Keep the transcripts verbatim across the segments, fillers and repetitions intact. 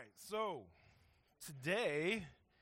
right, so today,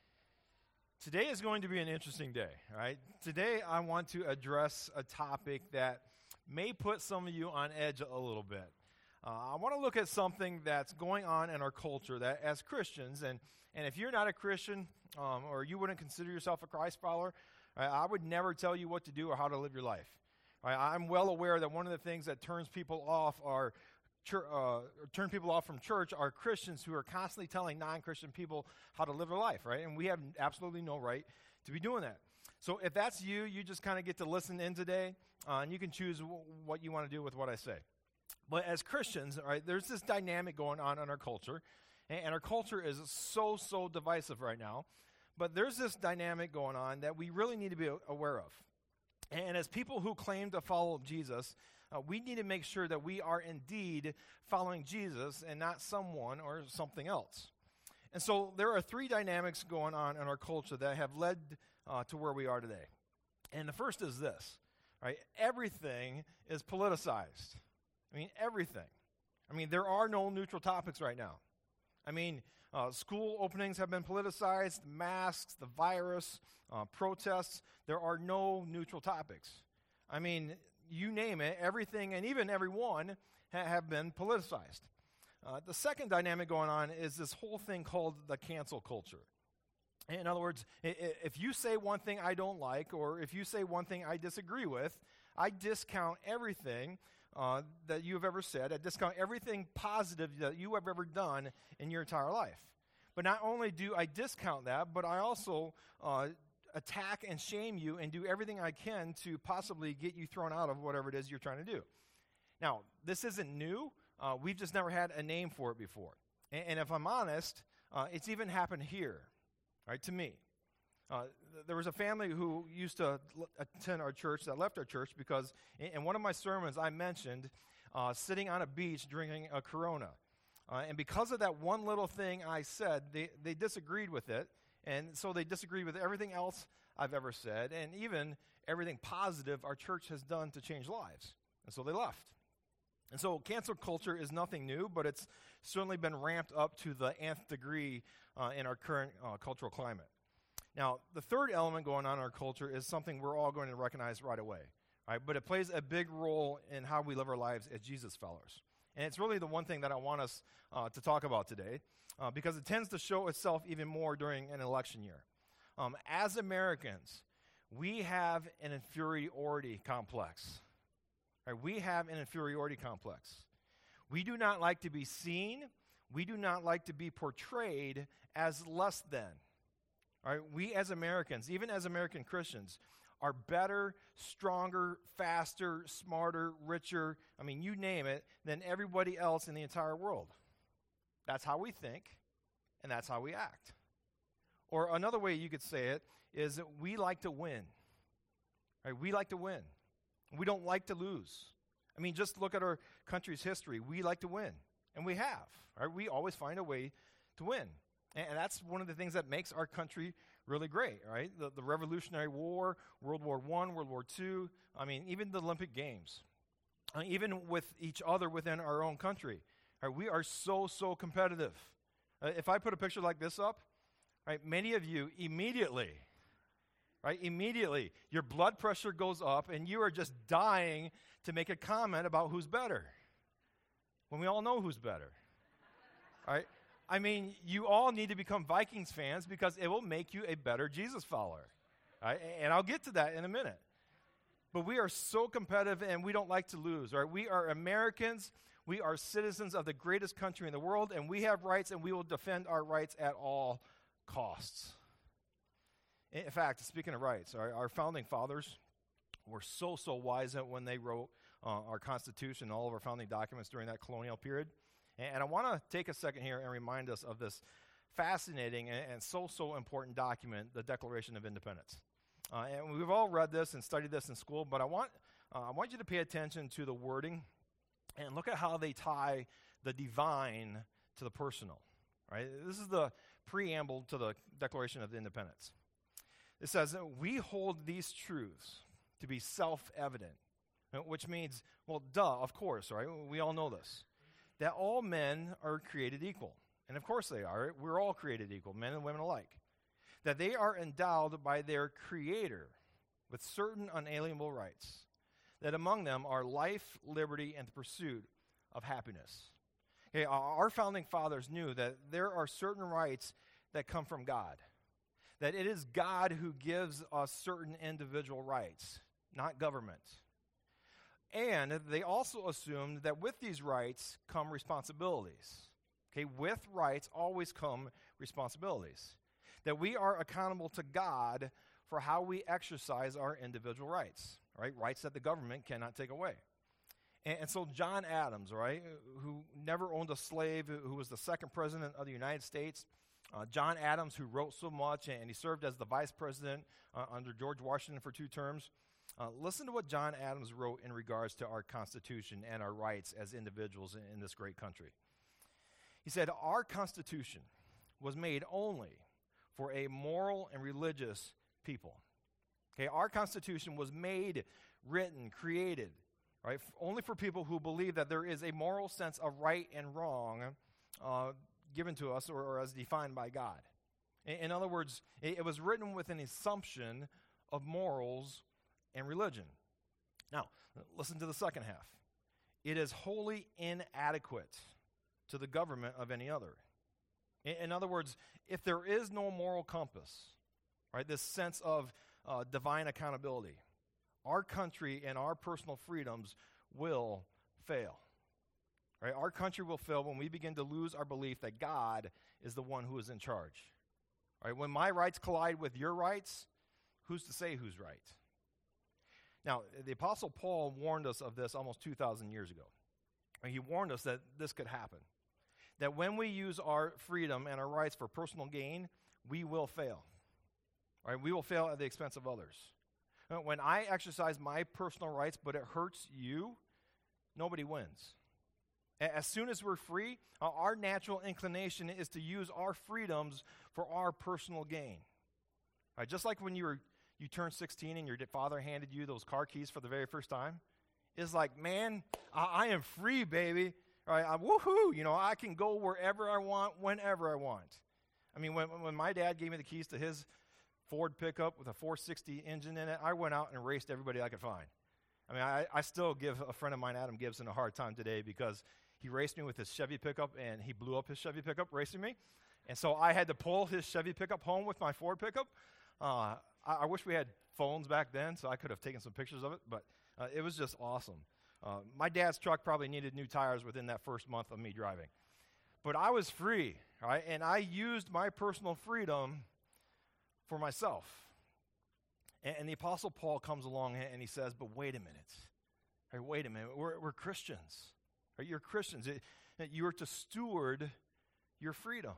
today is going to be an interesting day, all right? Today I want to address a topic that may put some of you on edge a little bit. Uh, I want to look at something that's going on in our culture that as Christians, and, and if you're not a Christian um, or you wouldn't consider yourself a Christ follower, right, I would never tell you what to do or how to live your life. Right? I'm well aware that one of the things that turns people off are Chur- uh, turn people off from church are Christians who are constantly telling non-Christian people how to live their life, right? And we have absolutely no right to be doing that. So if that's you, you just kind of get to listen in today, uh, and you can choose w- what you want to do with what I say. But as Christians, right, there's this dynamic going on in our culture, and, and our culture is so, so divisive right now. But there's this dynamic going on that we really need to be aware of. And as people who claim to follow Jesus, Uh, we need to make sure that we are indeed following Jesus and not someone or something else. And so there are three dynamics going on in our culture that have led uh, to where we are today. And the first is this, right? Everything is politicized. I mean, everything. I mean, there are no neutral topics right now. I mean, uh, school openings have been politicized, masks, the virus, uh, protests. There are no neutral topics. I mean, you name it, everything and even everyone ha- have been politicized. Uh, the second dynamic going on is this whole thing called the cancel culture. In other words, I- I- if you say one thing I don't like, or if you say one thing I disagree with, I discount everything uh, that you have ever said. I discount everything positive that you have ever done in your entire life. But not only do I discount that, but I also uh, attack and shame you and do everything I can to possibly get you thrown out of whatever it is you're trying to do. Now, this isn't new. Uh, we've just never had a name for it before. And, and if I'm honest, uh, it's even happened here, right, to me. Uh, th- there was a family who used to l- attend our church that left our church because in, in one of my sermons I mentioned uh, sitting on a beach drinking a Corona. Uh, and because of that one little thing I said, they, they disagreed with it. And so they disagree with everything else I've ever said, and even everything positive our church has done to change lives. And so they left. And so cancel culture is nothing new, but it's certainly been ramped up to the nth degree uh, in our current uh, cultural climate. Now, the third element going on in our culture is something we're all going to recognize right away, right? But it plays a big role in how we live our lives as Jesus followers. And it's really the one thing that I want us uh, to talk about today. Uh, because it tends to show itself even more during an election year. Um, as Americans, we have an inferiority complex. Right? We have an inferiority complex. We do not like to be seen. We do not like to be portrayed as less than. Right? We as Americans, even as American Christians, are better, stronger, faster, smarter, richer, I mean, you name it, than everybody else in the entire world. That's how we think, and that's how we act. Or another way you could say it is that we like to win. Right? We like to win. We don't like to lose. I mean, just look at our country's history. We like to win, and we have. Right? We always find a way to win. And, and that's one of the things that makes our country really great, right? The, the Revolutionary War, World War One, World War Two, I mean, even the Olympic Games. Uh, even with each other within our own country. Right, we are so, so competitive. Uh, if I put a picture like this up, right, many of you immediately, right, immediately, your blood pressure goes up and you are just dying to make a comment about who's better. When we all know who's better. Right? I mean, you all need to become Vikings fans because it will make you a better Jesus follower. Right? And I'll get to that in a minute. But we are so competitive and we don't like to lose. Right? We are Americans. We are citizens of the greatest country in the world, and we have rights, and we will defend our rights at all costs. In fact, speaking of rights, our, our founding fathers were so, so wise when they wrote uh, our Constitution, all of our founding documents during that colonial period. And, and I want to take a second here and remind us of this fascinating and, and so, so important document, the Declaration of Independence. Uh, and we've all read this and studied this in school, but I want uh, I want you to pay attention to the wording. And look at how they tie the divine to the personal, right? This is the preamble to the Declaration of Independence. It says, we hold these truths to be self-evident, which means, well, duh, of course, right? We all know this. That all men are created equal. and of course they are, we're all created equal, men and women alike, that they are endowed by their Creator with certain unalienable rights, that among them are life, liberty, and the pursuit of happiness. Okay, our founding fathers knew that there are certain rights that come from God, that it is God who gives us certain individual rights, not government. And they also assumed that with these rights come responsibilities. Okay, with rights always come responsibilities. That we are accountable to God for how we exercise our individual rights, right? Rights that the government cannot take away. And, and so John Adams, right, who never owned a slave, who was the second president of the United States, uh, John Adams, who wrote so much, and he served as the vice president uh, under George Washington for two terms. Uh, listen to what John Adams wrote in regards to our Constitution and our rights as individuals in, in this great country. He said, "Our Constitution was made only for a moral and religious people." Okay, our Constitution was made, written, created, right, f- only for people who believe that there is a moral sense of right and wrong uh, given to us or, or as defined by God. In, in other words, it, it was written with an assumption of morals and religion. Now, listen to the second half. It is wholly inadequate to the government of any other. In, in other words, if there is no moral compass, right, this sense of uh, divine accountability, our country and our personal freedoms will fail. Right? Our country will fail when we begin to lose our belief that God is the one who is in charge. Right? When my rights collide with your rights, who's to say who's right? Now, the Apostle Paul warned us of this almost two thousand years ago. He warned us that this could happen, that when we use our freedom and our rights for personal gain, we will fail. Right? We will fail at the expense of others. When I exercise my personal rights, but it hurts you, nobody wins. As soon as we're free, our natural inclination is to use our freedoms for our personal gain. Right? Just like when you were you turned sixteen and your father handed you those car keys for the very first time. It's like, man, I, I am free, baby. Right? I, woohoo! You know, I can go wherever I want, whenever I want. I mean, when when my dad gave me the keys to his Ford pickup with a four sixty engine in it, I went out and raced everybody I could find. I mean, I, I still give a friend of mine, Adam Gibson, a hard time today because he raced me with his Chevy pickup and he blew up his Chevy pickup racing me. And so I had to pull his Chevy pickup home with my Ford pickup. Uh, I, I wish we had phones back then so I could have taken some pictures of it, but uh, it was just awesome. Uh, my dad's truck probably needed new tires within that first month of me driving. But I was free, right? And I used my personal freedom for myself. And, and the Apostle Paul comes along and he says, but wait a minute. Right, wait a minute. We're, we're Christians. Right? You're Christians. It, you are to steward your freedom.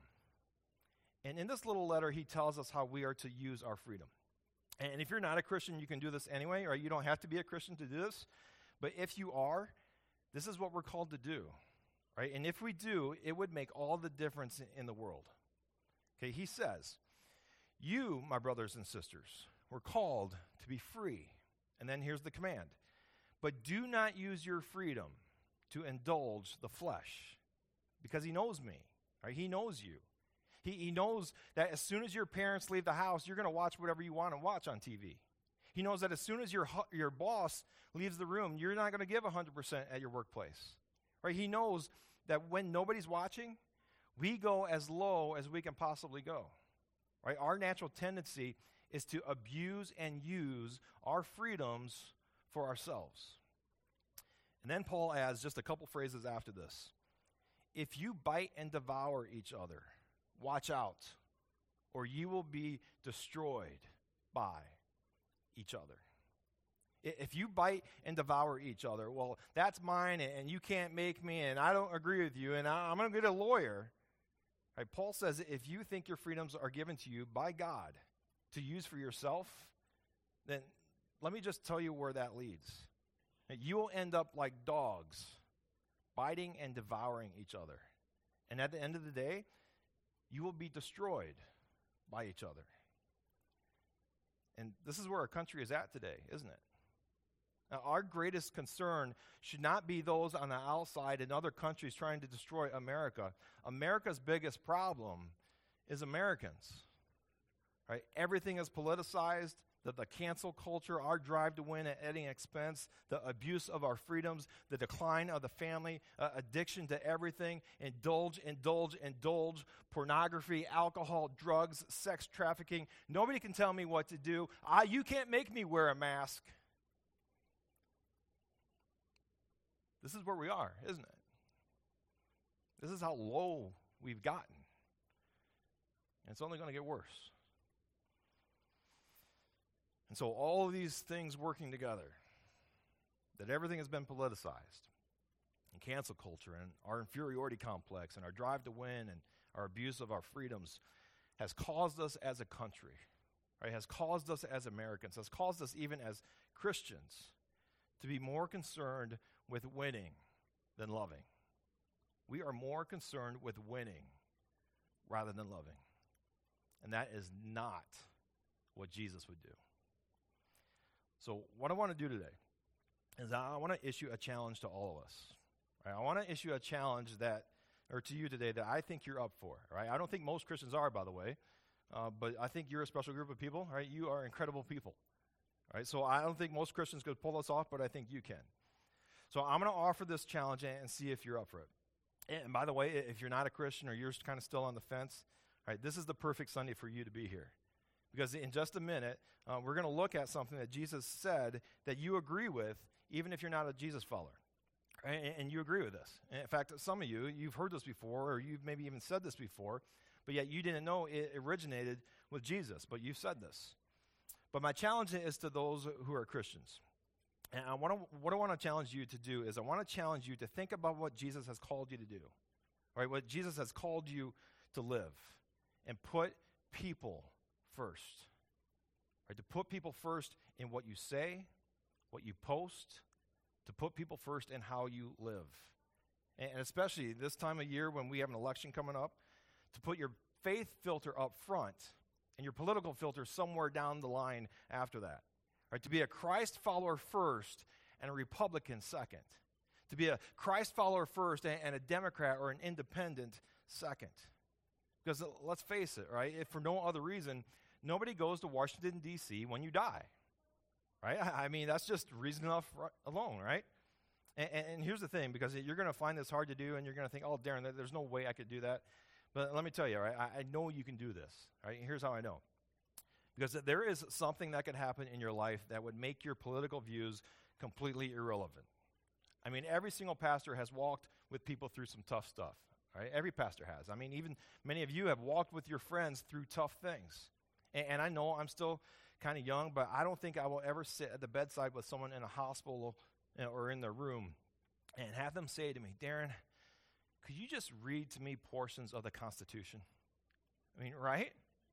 And in this little letter, he tells us how we are to use our freedom. And if you're not a Christian, you can do this anyway, or you don't have to be a Christian to do this. But if you are, this is what we're called to do. Right? And if we do, it would make all the difference in, in the world. Okay, he says, you, my brothers and sisters, were called to be free. And then here's the command. But do not use your freedom to indulge the flesh, because he knows me. Right? He knows you. He, he knows that as soon as your parents leave the house, you're going to watch whatever you want to watch on T V. He knows that as soon as your your boss leaves the room, you're not going to give one hundred percent at your workplace. Right? He knows that when nobody's watching, we go as low as we can possibly go. Right? Our natural tendency is to abuse and use our freedoms for ourselves. And then Paul adds just a couple phrases after this. If you bite and devour each other, watch out, or you will be destroyed by each other. If you bite and devour each other, well, that's mine, and you can't make me, and I don't agree with you, and I'm going to get a lawyer. Right? Paul says if you think your freedoms are given to you by God to use for yourself, then let me just tell you where that leads. You will end up like dogs, biting and devouring each other. And at the end of the day, you will be destroyed by each other. And this is where our country is at today, isn't it? Now, our greatest concern should not be those on the outside in other countries trying to destroy America. America's biggest problem is Americans. Right? Everything is politicized. The, the cancel culture, our drive to win at any expense, the abuse of our freedoms, the decline of the family, uh, addiction to everything, indulge, indulge, indulge, pornography, alcohol, drugs, sex trafficking. Nobody can tell me what to do. I, you can't make me wear a mask. This is where we are, isn't it? This is how low we've gotten. And it's only going to get worse. And so all of these things working together, that everything has been politicized, and cancel culture, and our inferiority complex, and our drive to win, and our abuse of our freedoms, has caused us as a country, right, has caused us as Americans, has caused us even as Christians to be more concerned with winning than loving. We are more concerned with winning rather than loving. And that is not what Jesus would do. So what I want to do today is I want to issue a challenge to all of us. Right? I want to issue a challenge that, or to you today, that I think you're up for. Right? I don't think most Christians are, by the way, uh, but I think you're a special group of people. Right? You are incredible people. Right? So I don't think most Christians could pull this off, but I think you can. So I'm going to offer this challenge and see if you're up for it. And by the way, if you're not a Christian or you're kind of still on the fence, right, this is the perfect Sunday for you to be here. Because in just a minute, uh, we're going to look at something that Jesus said that you agree with, even if you're not a Jesus follower. Right? And, and you agree with this. And in fact, some of you, you've heard this before, or you've maybe even said this before, but yet you didn't know it originated with Jesus, but you've said this. But my challenge is to those who are Christians. And I want to, what I want to challenge you to do is I want to challenge you to think about what Jesus has called you to do. Right? What Jesus has called you to live. And put people first. Right? To put people first in what you say, what you post, to put people first in how you live. And, and especially this time of year when we have an election coming up, to put your faith filter up front and your political filter somewhere down the line after that. Right? To be a Christ follower first and a Republican second. To be a Christ follower first and, and a Democrat or an independent second. Because let's face it, right? If for no other reason, nobody goes to Washington, D C when you die, right? I mean, that's just reason enough alone, right? And, and, and here's the thing, because you're going to find this hard to do, and you're going to think, oh, Darren, there's no way I could do that. But let me tell you, right? I, I know you can do this, right? Here's how I know. Because there is something that could happen in your life that would make your political views completely irrelevant. I mean, every single pastor has walked with people through some tough stuff. Right? Every pastor has. I mean, even many of you have walked with your friends through tough things. And, and I know I'm still kind of young, but I don't think I will ever sit at the bedside with someone in a hospital you know, or in their room and have them say to me, Darren, could you just read to me portions of the Constitution? I mean, right?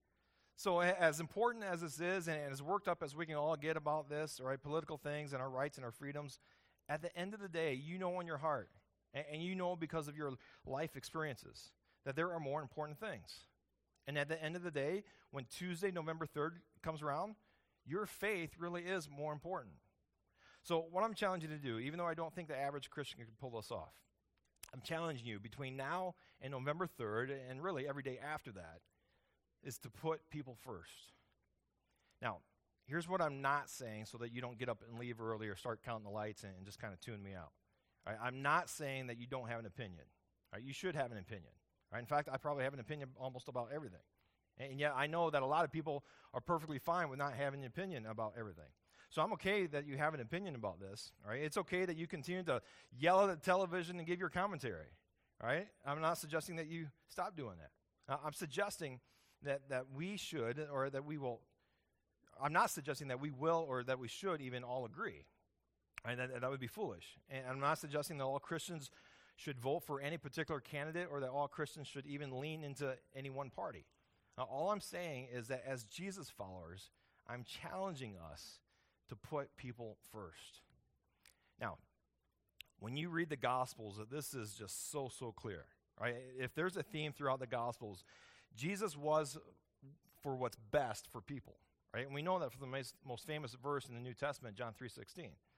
So as important as this is, and as worked up as we can all get about this, right, political things and our rights and our freedoms, at the end of the day, you know in your heart, and you know because of your life experiences that there are more important things. And at the end of the day, when Tuesday, November third comes around, your faith really is more important. So what I'm challenging you to do, even though I don't think the average Christian can pull this off, I'm challenging you between now and November third, and really every day after that, is to put people first. Now, here's what I'm not saying so that you don't get up and leave early or start counting the lights and, and just kind of tune me out. Right, I'm not saying that you don't have an opinion. Right, you should have an opinion. Right, in fact, I probably have an opinion almost about everything. And, and yet I know that a lot of people are perfectly fine with not having an opinion about everything. So I'm okay that you have an opinion about this. Right? It's okay that you continue to yell at the television and give your commentary. Right? I'm not suggesting that you stop doing that. Uh, I'm suggesting that, that we should, or that we will, I'm not suggesting that we will or that we should even all agree. Right, that, that would be foolish. And I'm not suggesting that all Christians should vote for any particular candidate or that all Christians should even lean into any one party. Now, all I'm saying is that as Jesus followers, I'm challenging us to put people first. Now, when you read the Gospels, this is just so, so clear. Right? If there's a theme throughout the Gospels, Jesus was for what's best for people. Right? And we know that from the most, most famous verse in the New Testament, John three sixteen.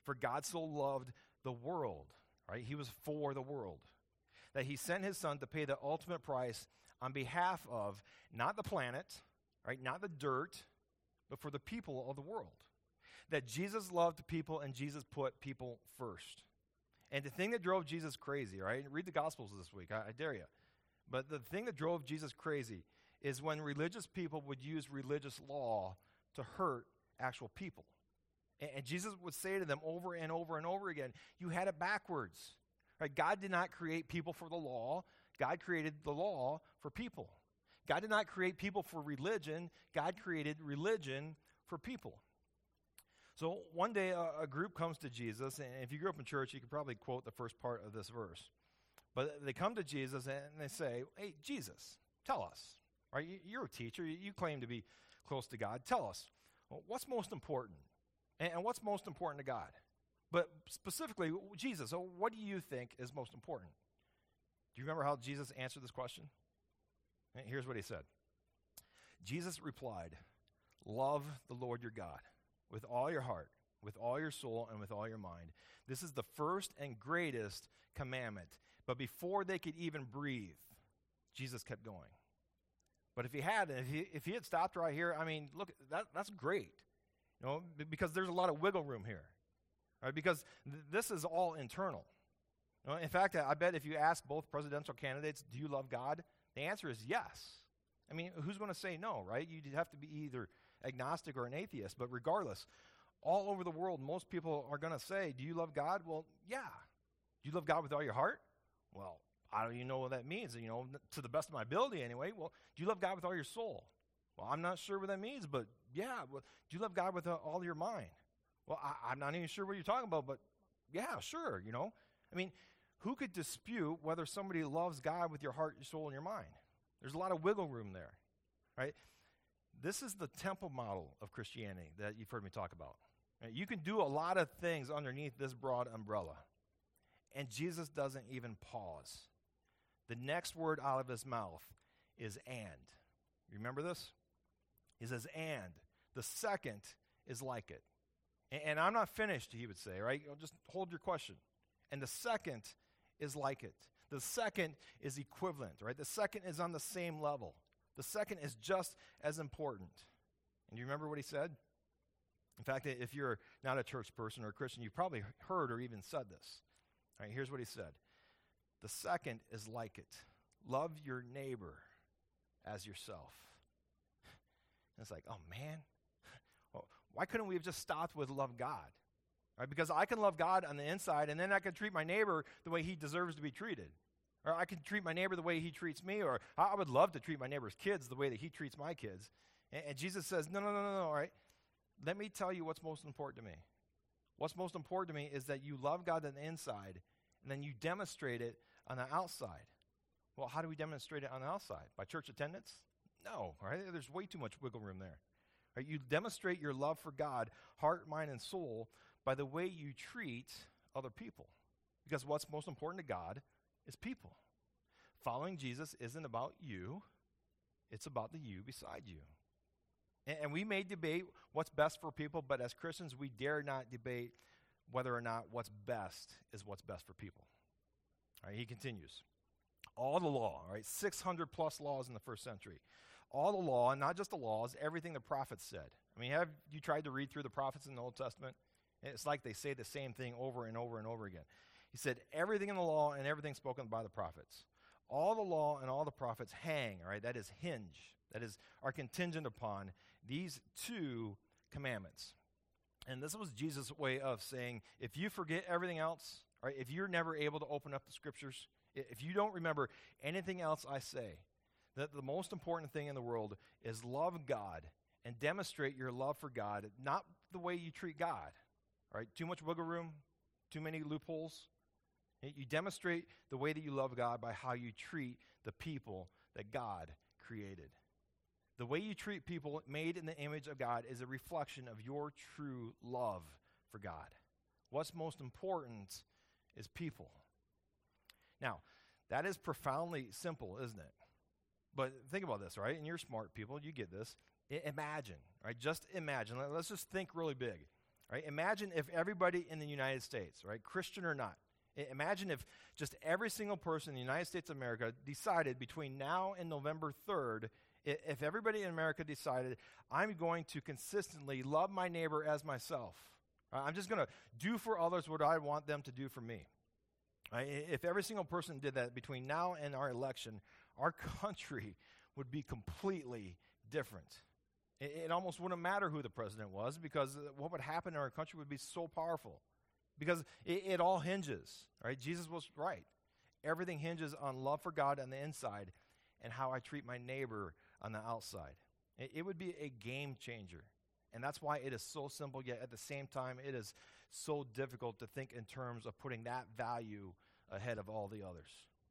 For God so loved the world, right? He was for the world, that he sent his son to pay the ultimate price on behalf of not the planet, right? Not the dirt, but for the people of the world. That Jesus loved people and Jesus put people first. And the thing that drove Jesus crazy, right? Read the Gospels this week, I, I dare you. But the thing that drove Jesus crazy is when religious people would use religious law to hurt actual people. And, and Jesus would say to them over and over and over again, you had it backwards. Right? God did not create people for the law. God created the law for people. God did not create people for religion. God created religion for people. So one day a, a group comes to Jesus, and if you grew up in church, you could probably quote the first part of this verse. But they come to Jesus and they say, hey, Jesus, tell us. Right? You, you're a teacher. You, you claim to be close to God. Tell us, well, what's most important? And, and what's most important to God? But specifically, Jesus, so what do you think is most important? Do you remember how Jesus answered this question? And here's what he said. Jesus replied, love the Lord your God with all your heart, with all your soul, and with all your mind. This is the first and greatest commandment. But before they could even breathe, Jesus kept going. But if he had, if he, if he had stopped right here, I mean, look, that, that's great. You know, because there's a lot of wiggle room here. Right? Because th- this is all internal. You know, in fact, I bet if you ask both presidential candidates, do you love God? The answer is yes. I mean, who's going to say no, right? You'd have to be either agnostic or an atheist. But regardless, all over the world, most people are going to say, do you love God? Well, yeah. Do you love God with all your heart? Well, I don't even know what that means. You know, to the best of my ability anyway. Well, do you love God with all your soul? Well, I'm not sure what that means, but yeah. Well, do you love God with uh, all your mind? Well, I, I'm not even sure what you're talking about, but yeah, sure, you know. I mean, who could dispute whether somebody loves God with your heart, your soul, and your mind? There's a lot of wiggle room there, right? This is the temple model of Christianity that you've heard me talk about. Right? You can do a lot of things underneath this broad umbrella, and Jesus doesn't even pause. The next word out of his mouth is and. Remember this? He says, and. The second is like it. And, and I'm not finished, he would say, right? Just hold your question. And the second is like it. The second is equivalent, right? The second is on the same level. The second is just as important. And you remember what he said? In fact, if you're not a church person or a Christian, you've probably heard or even said this. All right, here's what he said. The second is like it. Love your neighbor as yourself. And it's like, oh man, well, why couldn't we have just stopped with love God? Right? Because I can love God on the inside, and then I can treat my neighbor the way he deserves to be treated. Or I can treat my neighbor the way he treats me, or I would love to treat my neighbor's kids the way that he treats my kids. And, and Jesus says, no, no, no, no, no, all right? Let me tell you what's most important to me. What's most important to me is that you love God on the inside, and then you demonstrate it on the outside. Well, how do we demonstrate it on the outside? By church attendance? No, right? There's way too much wiggle room there. Right? You demonstrate your love for God, heart, mind, and soul, by the way you treat other people. Because what's most important to God is people. Following Jesus isn't about you. It's about the you beside you. And, and we may debate what's best for people, but as Christians, we dare not debate whether or not what's best is what's best for people. All right, he continues. All the law, all right, six hundred plus laws in the first century. All the law, and not just the laws, everything the prophets said. I mean, have you tried to read through the prophets in the Old Testament? It's like they say the same thing over and over and over again. He said, everything in the law and everything spoken by the prophets. All the law and all the prophets hang, all right, that is hinge, that is, are contingent upon these two commandments. And this was Jesus' way of saying, if you forget everything else, all right, if you're never able to open up the scriptures, if you don't remember anything else I say, that the most important thing in the world is love God and demonstrate your love for God, not the way you treat God. All right, too much wiggle room, too many loopholes. You demonstrate the way that you love God by how you treat the people that God created. The way you treat people made in the image of God is a reflection of your true love for God. What's most important is people. Now, that is profoundly simple, isn't it? But think about this, right? And you're smart people, you get this. I- imagine, right? Just imagine. Let's just think really big. Right? Imagine if everybody in the United States, right, Christian or not, I- imagine if just every single person in the United States of America decided between now and November third, i- if everybody in America decided, I'm going to consistently love my neighbor as myself. Uh, I'm just going to do for others what I want them to do for me. Right? I- If every single person did that between now and our election, our country would be completely different. It, it almost wouldn't matter who the president was, because uh, what would happen in our country would be so powerful. Because it, it all hinges, right? Jesus was right. Everything hinges on love for God on the inside and how I treat my neighbor on the outside. It, it would be a game changer. And that's why it is so simple, yet at the same time, it is so difficult to think in terms of putting that value ahead of all the others.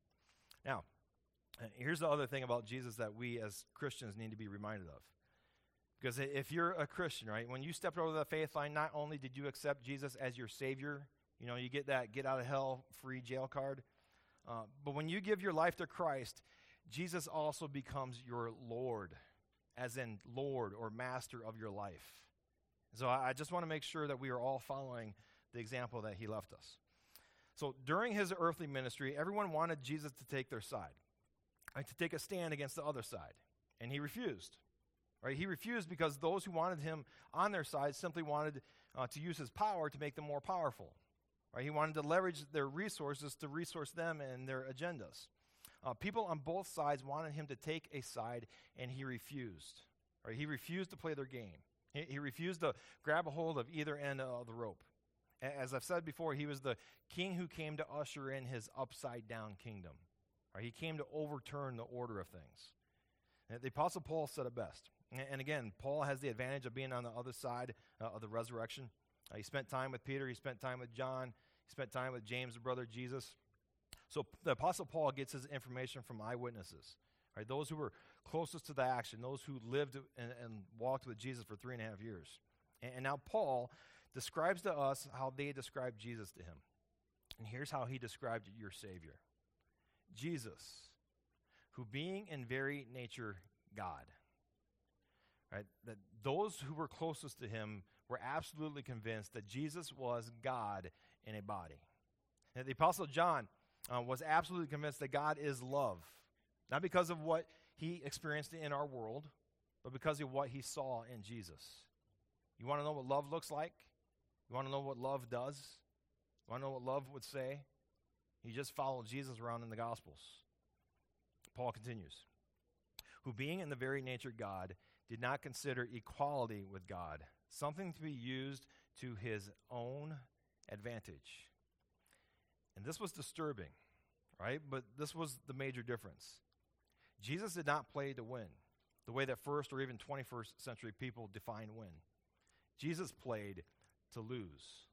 Now, uh, here's the other thing about Jesus that we as Christians need to be reminded of. Because if you're a Christian, right, when you stepped over the faith line, not only did you accept Jesus as your Savior, you know, you get that get out of hell free jail card, uh, but when you give your life to Christ, Jesus also becomes your Lord, as in Lord or Master of your life. So I, I just want to make sure that we are all following the example that he left us. So during his earthly ministry, everyone wanted Jesus to take their side, like to take a stand against the other side, and he refused. Right? He refused because those who wanted him on their side simply wanted uh, to use his power to make them more powerful. Right? He wanted to leverage their resources to resource them and their agendas. Uh, people on both sides wanted him to take a side, and he refused. Right? He refused to play their game. He, he refused to grab a hold of either end of the rope. A- As I've said before, he was the king who came to usher in his upside-down kingdom. Right? He came to overturn the order of things. And the Apostle Paul said it best. And again, Paul has the advantage of being on the other side uh, of the resurrection. Uh, he spent time with Peter. He spent time with John. He spent time with James, the brother of Jesus. So p- the Apostle Paul gets his information from eyewitnesses, right? Those who were closest to the action, those who lived and, and walked with Jesus for three and a half years. And, and now Paul describes to us how they described Jesus to him. And here's how he described your Savior. Jesus, who being in very nature God. Right, that those who were closest to him were absolutely convinced that Jesus was God in a body. And the Apostle John uh, was absolutely convinced that God is love, not because of what he experienced in our world, but because of what he saw in Jesus. You want to know what love looks like? You want to know what love does? You want to know what love would say? You just follow Jesus around in the Gospels. Paul continues, who being in the very nature God, did not consider equality with God something to be used to his own advantage. And this was disturbing, right? But this was the major difference. Jesus did not play to win, the way that first or even twenty-first century people define win. Jesus played to lose.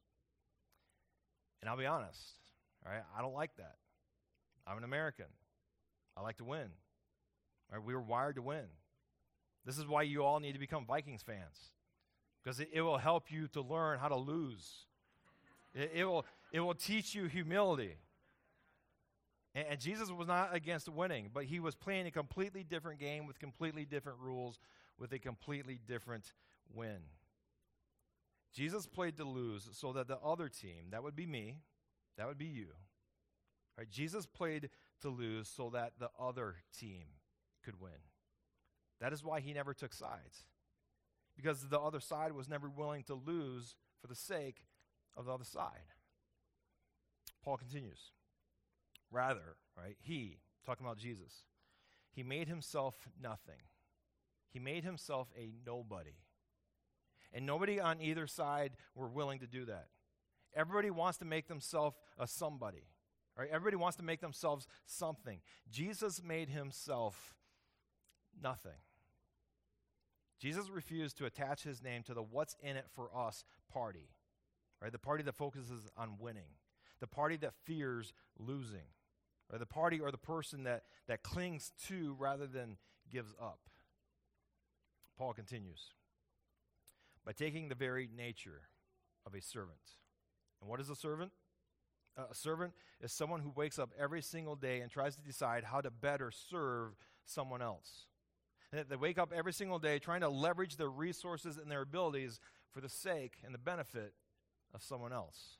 And I'll be honest, right? I don't like that. I'm an American. I like to win. Right? We were wired to win. This is why you all need to become Vikings fans, because it, it will help you to learn how to lose. It, it will it will teach you humility. And, and Jesus was not against winning, but he was playing a completely different game with completely different rules, with a completely different win. Jesus played to lose so that the other team, that would be me, that would be you, right? Jesus played to lose so that the other team could win. That is why he never took sides, because the other side was never willing to lose for the sake of the other side. Paul continues. Rather, right, he, talking about Jesus, he made himself nothing. He made himself a nobody. And nobody on either side were willing to do that. Everybody wants to make themselves a somebody, right? Everybody wants to make themselves something. Jesus made himself nothing. Jesus refused to attach his name to the what's in it for us party, right? The party that focuses on winning, the party that fears losing, or the party or the person that, that clings to rather than gives up. Paul continues, by taking the very nature of a servant. And what is a servant? Uh, a servant is someone who wakes up every single day and tries to decide how to better serve someone else. They, they wake up every single day trying to leverage their resources and their abilities for the sake and the benefit of someone else.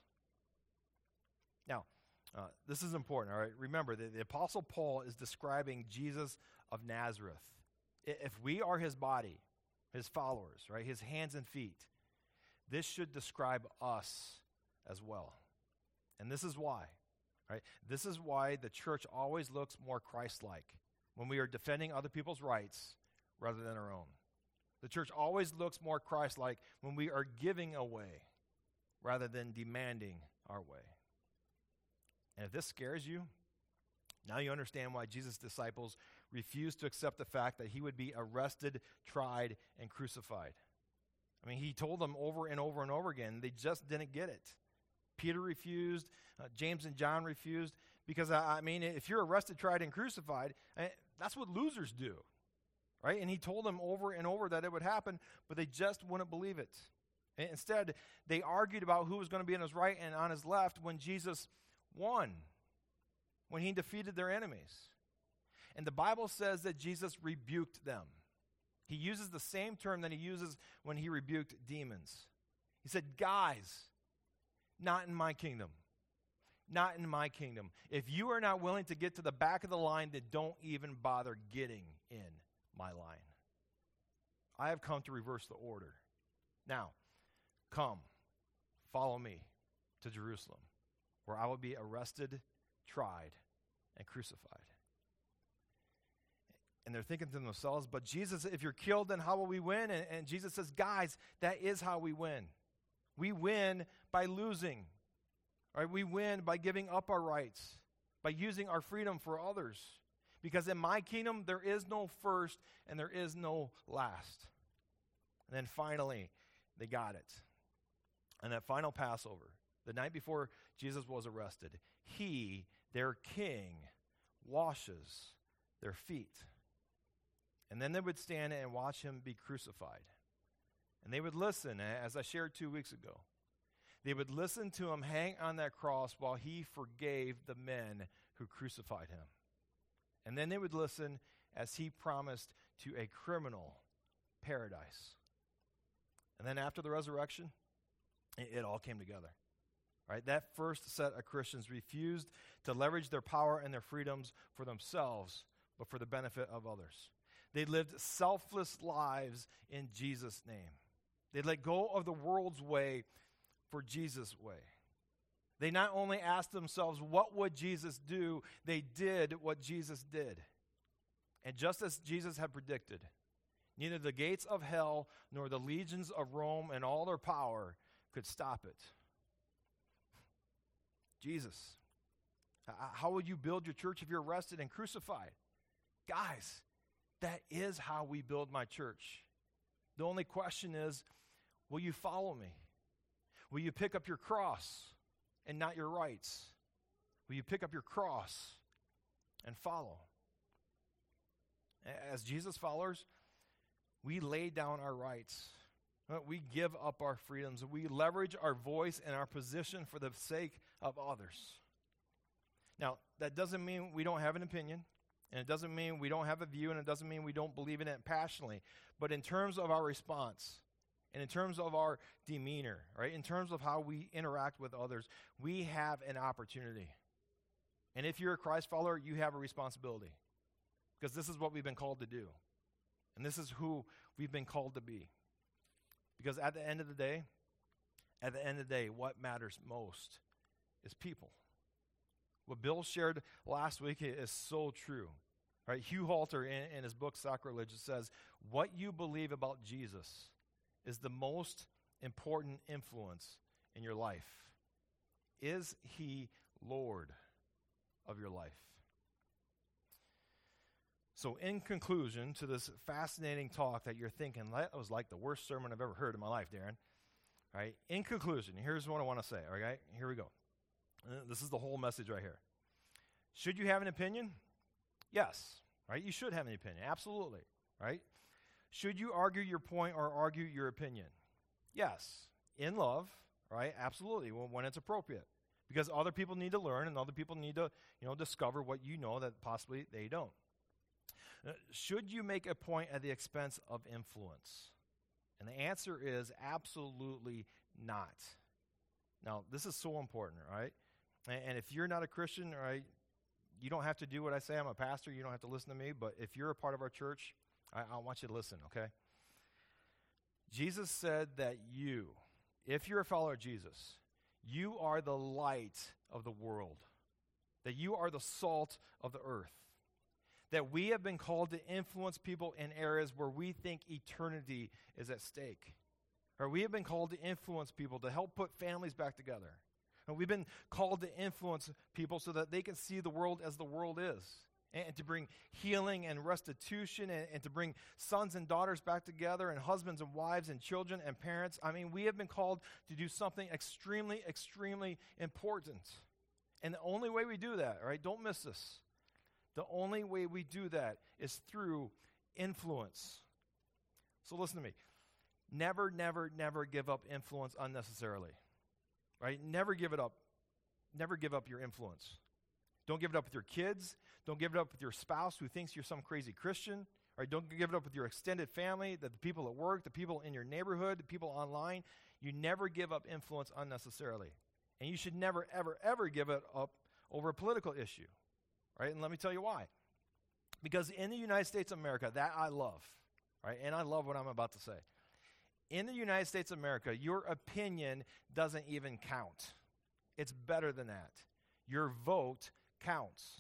Now, uh, this is important, all right? Remember, the, the Apostle Paul is describing Jesus of Nazareth. I, if we are his body, his followers, right, his hands and feet, this should describe us as well. And this is why, right? This is why the church always looks more Christ-like when we are defending other people's rights rather than our own. The church always looks more Christ-like when we are giving away rather than demanding our way. And if this scares you, now you understand why Jesus' disciples refused to accept the fact that he would be arrested, tried, and crucified. I mean, he told them over and over and over again. They just didn't get it. Peter refused. Uh, James and John refused. Because, uh, I mean, if you're arrested, tried, and crucified, uh, that's what losers do, right? And he told them over and over that it would happen, but they just wouldn't believe it. And instead, they argued about who was going to be on his right and on his left when Jesus won, when he defeated their enemies. And the Bible says that Jesus rebuked them. He uses the same term that he uses when he rebuked demons. He said, guys, not in my kingdom. Not in my kingdom. If you are not willing to get to the back of the line, then don't even bother getting in my line. I have come to reverse the order. Now, come, follow me to Jerusalem, where I will be arrested, tried, and crucified. And they're thinking to themselves, but Jesus, if you're killed, then how will we win? And, and Jesus says, guys, that is how we win. We win by losing. Right? We win by giving up our rights, by using our freedom for others. Because in my kingdom, there is no first and there is no last. And then finally, they got it. And that final Passover, the night before Jesus was arrested, he, their king, washes their feet. And then they would stand and watch him be crucified. And they would listen, as I shared two weeks ago. They would listen to him hang on that cross while he forgave the men who crucified him. And then they would listen as he promised to a criminal paradise. And then after the resurrection, it, it all came together. Right? That first set of Christians refused to leverage their power and their freedoms for themselves, but for the benefit of others. They lived selfless lives in Jesus' name. They let go of the world's way for Jesus' way. They not only asked themselves, what would Jesus do? They did what Jesus did. And just as Jesus had predicted, neither the gates of hell nor the legions of Rome and all their power could stop it. Jesus, how would you build your church if you're arrested and crucified? Guys, that is how we build my church. The only question is, will you follow me? Will you pick up your cross and not your rights? Will you pick up your cross and follow? As Jesus followers, we lay down our rights. We give up our freedoms. We leverage our voice and our position for the sake of others. Now, that doesn't mean we don't have an opinion, and it doesn't mean we don't have a view, and it doesn't mean we don't believe in it passionately. But in terms of our response, and in terms of our demeanor, right, in terms of how we interact with others, we have an opportunity. And if you're a Christ follower, you have a responsibility, because this is what we've been called to do. And this is who we've been called to be. Because at the end of the day, at the end of the day, what matters most is people. What Bill shared last week is so true. Right? Hugh Halter, in, in his book Sacrilege, says, what you believe about Jesus is the most important influence in your life. Is he Lord of your life? So in conclusion to this fascinating talk that you're thinking, that was like the worst sermon I've ever heard in my life, Darren. Right? In conclusion, here's what I want to say. Okay? Here we go. Uh, this is the whole message right here. Should you have an opinion? Yes. Right? You should have an opinion. Absolutely. Right? Should you argue your point or argue your opinion? Yes. In love. Right? Absolutely. When, when it's appropriate. Because other people need to learn and other people need to, you know, discover what you know that possibly they don't. Uh, Should you make a point at the expense of influence? And the answer is absolutely not. Now, this is so important, right? And, and if you're not a Christian, right, you don't have to do what I say. I'm a pastor. You don't have to listen to me. But if you're a part of our church, I, I want you to listen, okay? Jesus said that you, if you're a follower of Jesus, you are the light of the world, that you are the salt of the earth, that we have been called to influence people in areas where we think eternity is at stake. Or we have been called to influence people to help put families back together. And we've been called to influence people so that they can see the world as the world is, and, and to bring healing and restitution, and, and to bring sons and daughters back together, and husbands and wives and children and parents. I mean, we have been called to do something extremely, extremely important. And the only way we do that, all right, don't miss this. The only way we do that is through influence. So listen to me. Never, never, never give up influence unnecessarily. Right? Never give it up. Never give up your influence. Don't give it up with your kids. Don't give it up with your spouse who thinks you're some crazy Christian. Right? Don't give it up with your extended family, the, the people at work, the people in your neighborhood, the people online. You never give up influence unnecessarily. And you should never, ever, ever give it up over a political issue. Right? And let me tell you why. Because in the United States of America, that I love, right? And I love what I'm about to say. In the United States of America, your opinion doesn't even count. It's better than that. Your vote counts.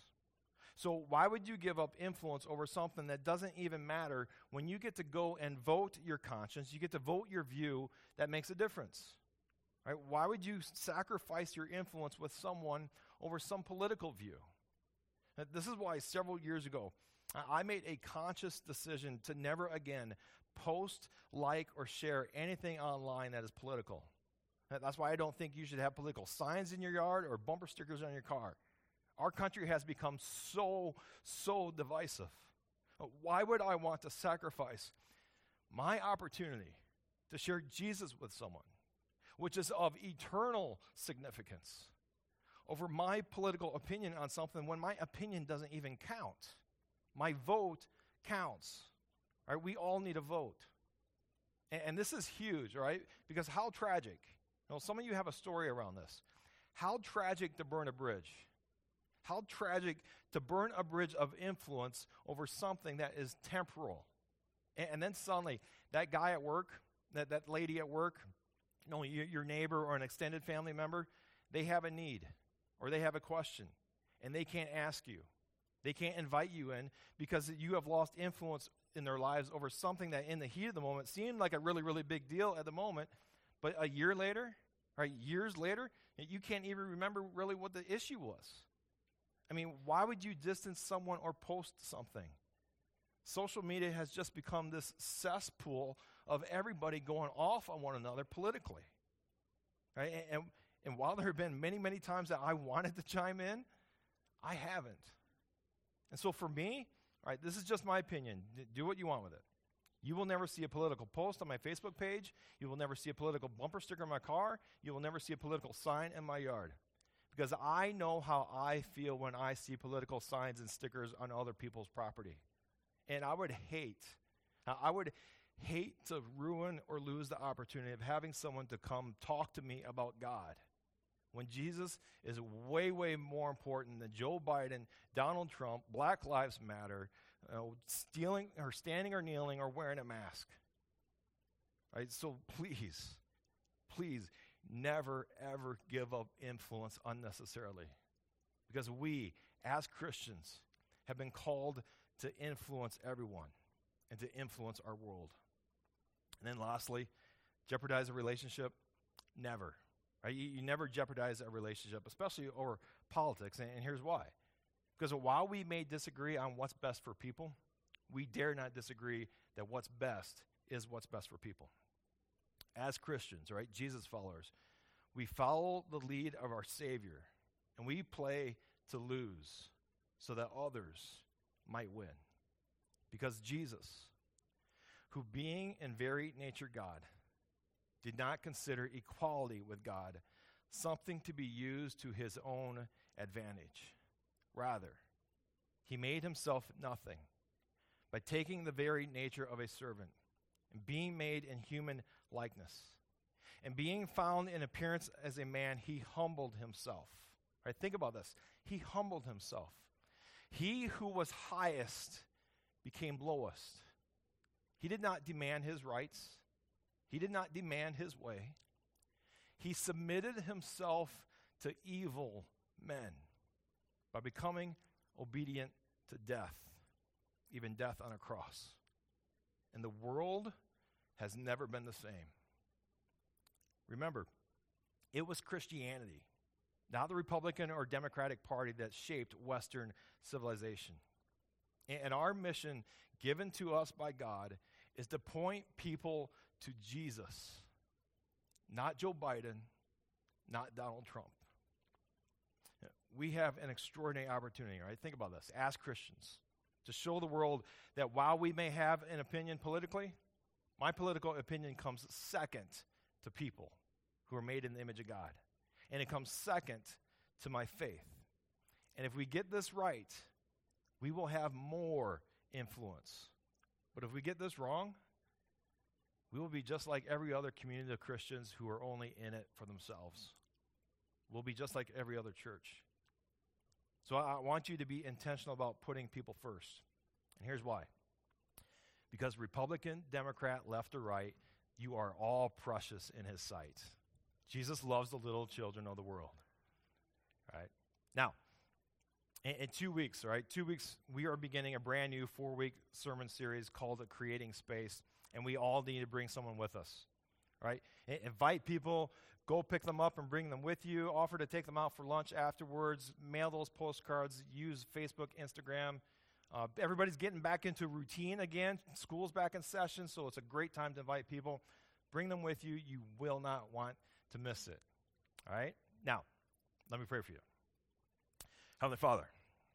So why would you give up influence over something that doesn't even matter when you get to go and vote your conscience, you get to vote your view that makes a difference? Right? Why would you sacrifice your influence with someone over some political view? This is why several years ago, I made a conscious decision to never again post, like, or share anything online that is political. That's why I don't think you should have political signs in your yard or bumper stickers on your car. Our country has become so, so divisive. Why would I want to sacrifice my opportunity to share Jesus with someone, which is of eternal significance, over my political opinion on something when my opinion doesn't even count? My vote counts. Right? We all need a vote. And, and this is huge, right? Because how tragic. You know, some of you have a story around this. How tragic to burn a bridge. How tragic to burn a bridge of influence over something that is temporal. And, and then suddenly, that guy at work, that, that lady at work, you know, your, your neighbor or an extended family member, they have a need or they have a question, and they can't ask you. They can't invite you in because you have lost influence in their lives over something that in the heat of the moment seemed like a really, really big deal at the moment, but a year later, right, years later, you can't even remember really what the issue was. I mean, why would you distance someone or post something? Social media has just become this cesspool of everybody going off on one another politically. Right? And, and, and while there have been many, many times that I wanted to chime in, I haven't. And so for me, all right, this is just my opinion. D- do what you want with it. You will never see a political post on my Facebook page. You will never see a political bumper sticker in my car. You will never see a political sign in my yard. Because I know how I feel when I see political signs and stickers on other people's property. And I would hate, I would hate to ruin or lose the opportunity of having someone to come talk to me about God, when Jesus is way, way more important than Joe Biden, Donald Trump, Black Lives Matter, uh, stealing or standing or kneeling or wearing a mask. Right? So please, please never, ever give up influence unnecessarily. Because we, as Christians, have been called to influence everyone and to influence our world. And then lastly, jeopardize a relationship? Never. Right? You, you never jeopardize a relationship, especially over politics, and, and here's why. Because while we may disagree on what's best for people, we dare not disagree that what's best is what's best for people. As Christians, right, Jesus followers, we follow the lead of our Savior, and we play to lose so that others might win. Because Jesus, who being in very nature God, did not consider equality with God something to be used to his own advantage. Rather, he made himself nothing by taking the very nature of a servant and being made in human likeness. And being found in appearance as a man, he humbled himself. Right? Think about this. He humbled himself. He who was highest became lowest. He did not demand his rights. He did not demand his way. He submitted himself to evil men by becoming obedient to death, even death on a cross. And the world has never been the same. Remember, it was Christianity, not the Republican or Democratic Party, that shaped Western civilization. And our mission given to us by God is to point people to Jesus, not Joe Biden, not Donald Trump. We have an extraordinary opportunity, right? Think about this. As Christians, to show the world that while we may have an opinion politically, my political opinion comes second to people who are made in the image of God. And it comes second to my faith. And if we get this right, we will have more influence. But if we get this wrong, we will be just like every other community of Christians who are only in it for themselves. We'll be just like every other church. So I want you to be intentional about putting people first. And here's why. Because Republican, Democrat, left or right, you are all precious in his sight. Jesus loves the little children of the world. All right? Now, in, in two weeks, all right, two weeks, we are beginning a brand new four-week sermon series called Creating Space, and we all need to bring someone with us. All right? I- invite people. Go pick them up and bring them with you. Offer to take them out for lunch afterwards. Mail those postcards. Use Facebook, Instagram. Uh, everybody's getting back into routine again. School's back in session, so it's a great time to invite people. Bring them with you. You will not want to miss it. All right? Now, let me pray for you. Heavenly Father,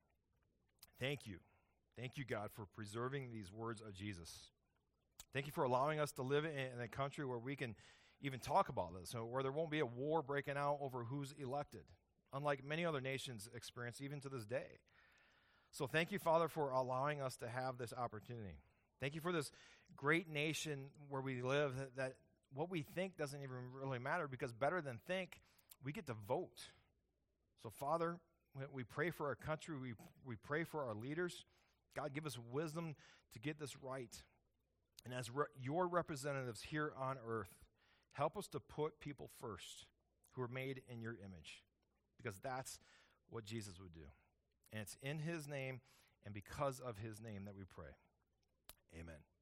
thank you. Thank you, God, for preserving these words of Jesus. Thank you for allowing us to live in, in a country where we can even talk about this, where there won't be a war breaking out over who's elected, unlike many other nations experience even to this day. So thank you, Father, for allowing us to have this opportunity. Thank you for this great nation where we live, that, that what we think doesn't even really matter, because better than think, we get to vote. So, Father, we pray for our country. We, we pray for our leaders. God, give us wisdom to get this right. And as re- your representatives here on earth, help us to put people first who are made in your image, because that's what Jesus would do. And it's in his name and because of his name that we pray. Amen.